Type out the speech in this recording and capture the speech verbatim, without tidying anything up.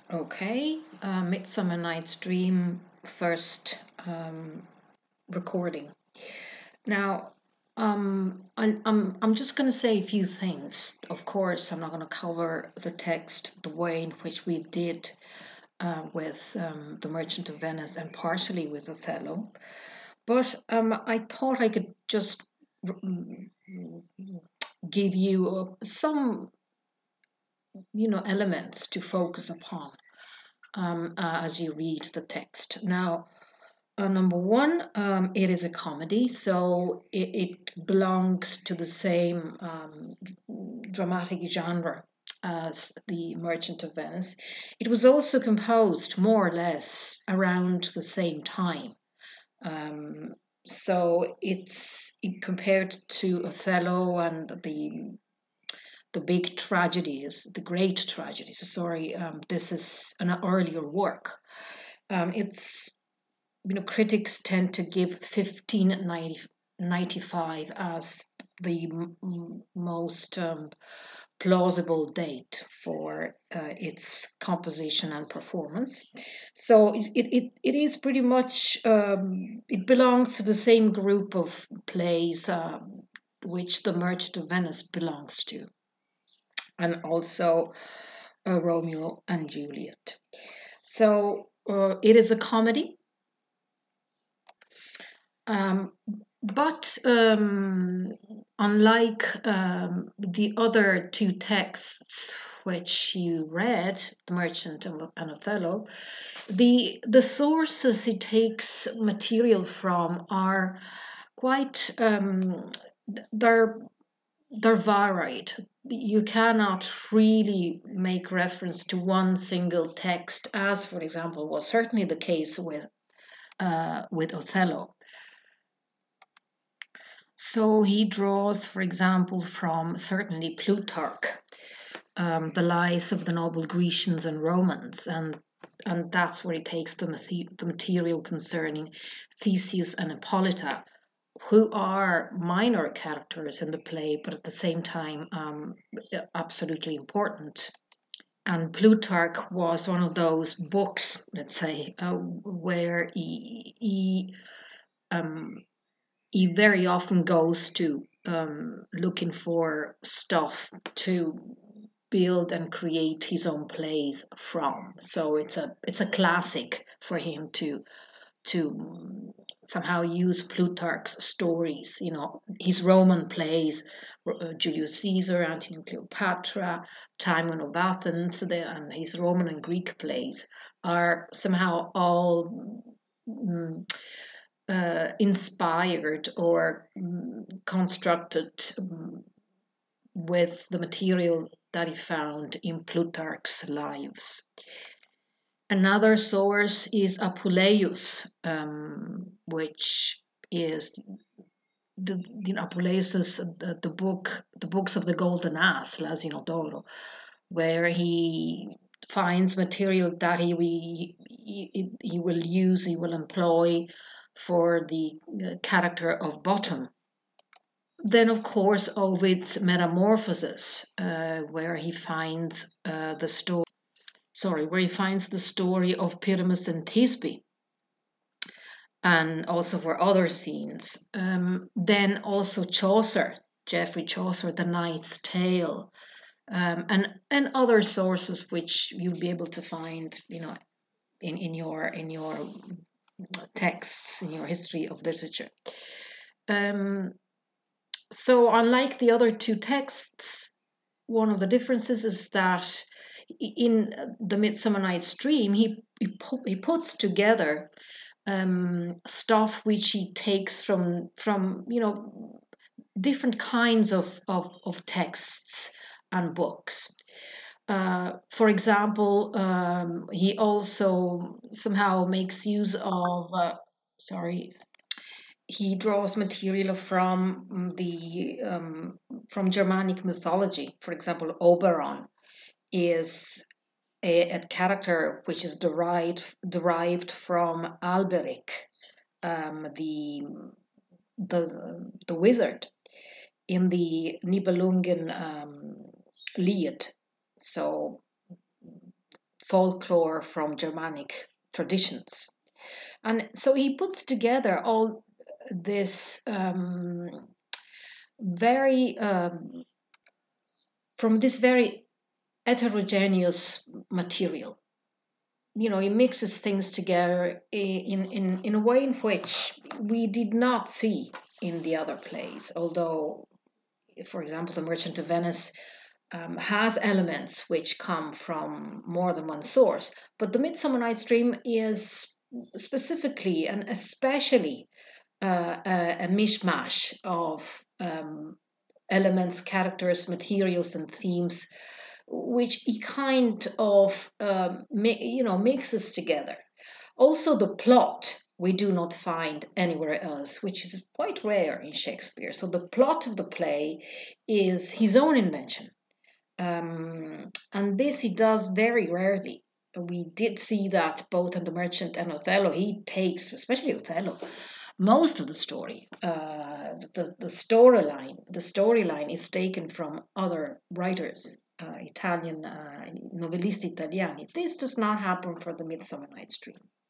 Okay, uh, Midsummer Night's Dream first um, recording. Now, um, I, I'm I'm just going to say a few things. Of course, I'm not going to cover the text the way in which we did uh, with um, The Merchant of Venice and partially with Othello, but um, I thought I could just mm, give you uh, some, you know, elements to focus upon um, uh, as you read the text. Now, uh, number one, um, it is a comedy, so it, it belongs to the same um, dramatic genre as The Merchant of Venice. It was also composed more or less around the same time. Um, so it's it, compared to Othello and the the big tragedies, the great tragedies. Sorry, um, this is an earlier work. Um, it's you know critics tend to give fifteen ninety-five as the m- most um, plausible date for uh, its composition and performance. So it, it, it is pretty much, um, it belongs to the same group of plays um, which The Merchant of Venice belongs to, and also uh, Romeo and Juliet. So uh, it is a comedy. Um, but um, unlike um, the other two texts which you read, The Merchant and, and Othello, the the sources he takes material from are quite um, they're they're varied. You cannot really make reference to one single text, as, for example, was certainly the case with uh, with Othello. So he draws, for example, from certainly Plutarch, um, the lives of the noble Grecians and Romans, and and that's where he takes the, the material concerning Theseus and Hippolyta, who are minor characters in the play, but at the same time um, absolutely important. And Plutarch was one of those books, let's say, uh, where he, he um, he very often goes to um, looking for stuff to build and create his own plays from. So it's a it's a classic for him to to somehow use Plutarch's stories. You know, his Roman plays, uh, Julius Caesar, Antony and Cleopatra, Timon of Athens, the, and his Roman and Greek plays are somehow all. Mm, uh, inspired or mm, constructed mm, with the material that he found in Plutarch's lives. Another source is Apuleius, um, which is the you know, Apuleius's the, the book, the books of the Golden Ass, L'Asino d'Oro, where he finds material that he, he he will use, he will employ for the uh, character of Bottom. Then, of course, Ovid's Metamorphoses, uh, where he finds uh, the story. Sorry, where he finds the story of Pyramus and Thisbe, and also for other scenes. Um, then also Chaucer, Geoffrey Chaucer, The Knight's Tale, um, and and other sources which you'll be able to find, you know, in, in your in your texts, in your history of literature. Um, so unlike the other two texts, one of the differences is that in the Midsummer Night's Dream, he he, pu- he puts together um, stuff which he takes from from you know different kinds of of, of texts and books. Uh, for example, um, he also somehow makes use of uh, sorry he draws material from the um, from Germanic mythology. For example, Oberon is a, a character which is derived derived from Alberic, um, the the the wizard in the Nibelungen um, Lied. So folklore from Germanic traditions. And so he puts together all this um, very, um, from this very heterogeneous material. You know, he mixes things together in, in, in a way in which we did not see in the other plays, although, for example, The Merchant of Venice um, has elements which come from more than one source. But The Midsummer Night's Dream is specifically and especially uh, a, a mishmash of um, elements, characters, materials, and themes, which he kind of um, mi- you know mixes together. Also, the plot we do not find anywhere else, which is quite rare in Shakespeare. So the plot of the play is his own invention, um, and this he does very rarely. We did see that both in The Merchant and Othello. He takes, especially Othello, most of the story. Uh, the the storyline, the storyline is taken from other writers, uh, Italian uh, novellisti italiani. This does not happen for The Midsummer Night's Dream.